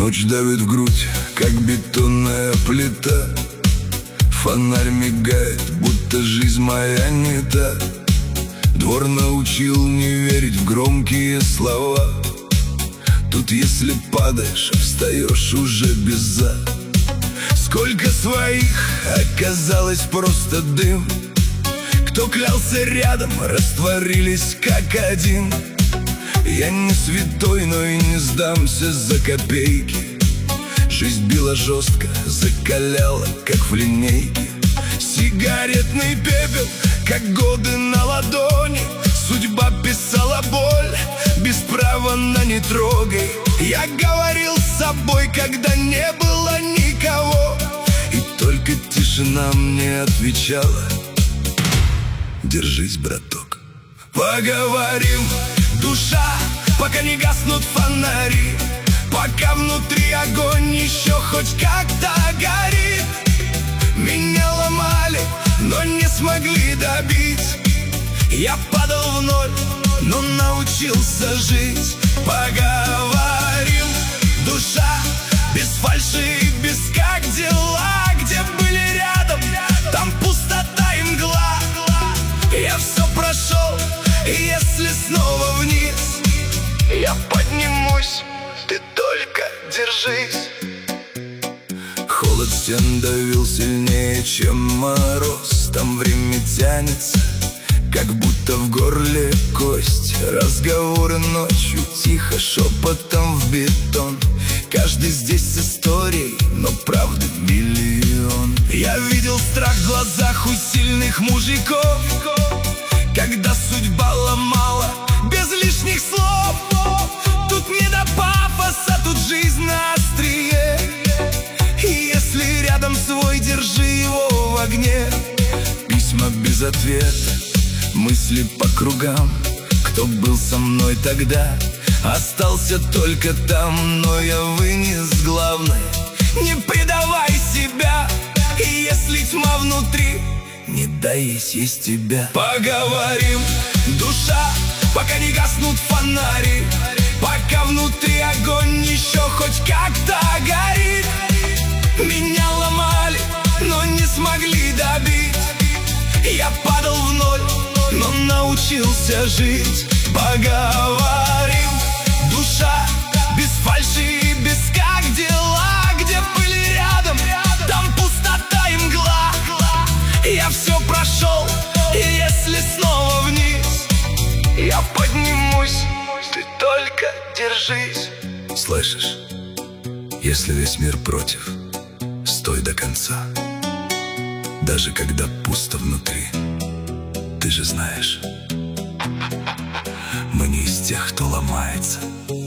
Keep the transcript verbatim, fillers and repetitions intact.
Ночь давит в грудь, как бетонная плита. Фонарь мигает, будто жизнь моя не та. Двор научил не верить в громкие слова. Тут если падаешь, встаешь уже без за. Сколько своих оказалось просто дым. Кто клялся рядом, растворились как один. Я не святой, но и не сдамся за копейки. Жизнь била жестко, закаляла, как в линейке. Сигаретный пепел, как годы на ладони. Судьба писала боль, без права на «не трогай». Я говорил с собой, когда не было никого, и только тишина мне отвечала: держись, браток. Поговорим, душа, пока не гаснут фонари, пока внутри огонь еще хоть как-то горит. Меня ломали, но не смогли добить. Я падал в ноль, но научился жить. Поговорим, душа, без фальши и без как дела. Где были рядом, там пустота и мгла. Я все прошел, и если снова вниз, я поднимусь, ты только держись. Холод стен давил сильнее, чем мороз. Там время тянется, как будто в горле кость. Разговоры ночью тихо, шепотом в бетон. Каждый здесь с историей, но правды миллион. Я видел страх в глазах у сильных мужиков, когда судьба ломала без лишних слов. Тут не до пафоса, тут жизнь на острие. И если рядом свой, держи его в огне. Письма без ответа, мысли по кругам. Кто был со мной тогда, остался только там. Но я вынес главное: не предавай себя. И если тьма внутри, не дай съесть тебя. Поговорим, душа, пока не гаснут фонари, пока внутри огонь еще хоть как-то горит. Меня ломали, но не смогли добить. Я падал в ноль, но научился жить. Поговорим, душа, без фальши и без как дела. Где были рядом, там пустота и мгла. Я все прошел, и если снова вниз, я поднимусь, ты только держись. Слышишь, если весь мир против, стой до конца. Даже когда пусто внутри, ты же знаешь, мы не из тех, кто ломается.